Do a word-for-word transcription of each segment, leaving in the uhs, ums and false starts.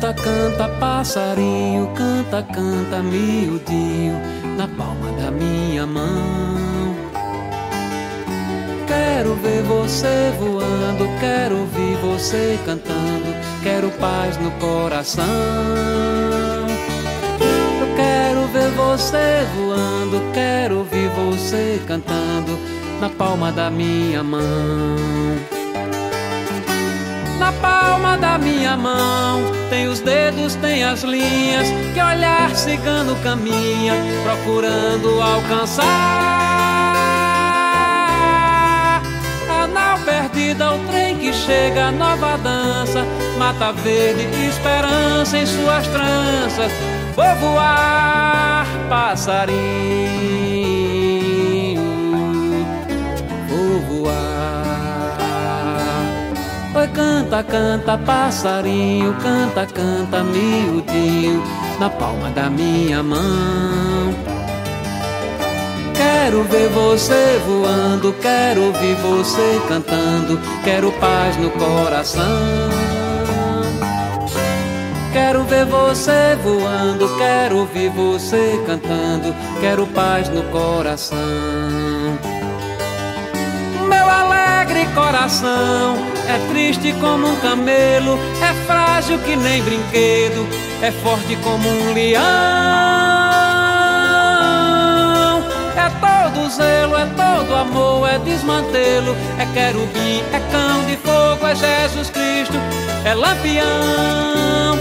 canta, canta, passarinho, canta, canta, miudinho, na palma da minha mão. Quero ver você voando, quero ouvir você cantando, quero paz no coração. Eu quero ver você voando, quero ouvir você cantando, na palma da minha mão. Na palma da minha mão tem os dedos, tem as linhas que olhar cigano caminha procurando alcançar. A nau perdida, o trem que chega, nova dança, mata verde, esperança em suas tranças. Vou voar, passarinho, vou voar. Oi, canta, canta, passarinho, canta, canta, miudinho, na palma da minha mão. Quero ver você voando, quero ouvir você cantando, quero paz no coração. Quero ver você voando, quero ouvir você cantando, quero paz no coração. Meu alegre coração é triste como um camelo, é frágil que nem brinquedo, é forte como um leão. É todo zelo, é todo amor, é desmantelo, é querubim, é cão de fogo, é Jesus Cristo, é lampião,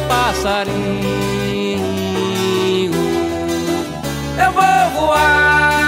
passarinho. Eu vou voar.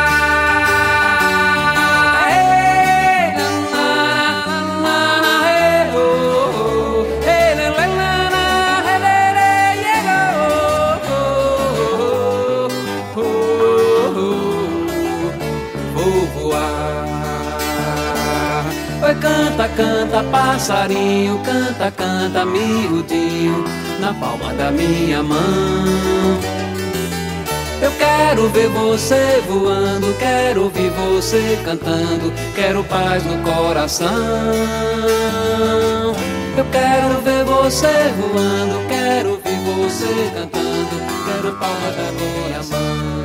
Oi, canta, canta, passarinho, canta, canta, miudinho, na palma da minha mão. Eu quero ver você voando, quero ouvir você cantando, quero paz no coração. Eu quero ver você voando, quero ouvir você cantando, quero palma da minha mão.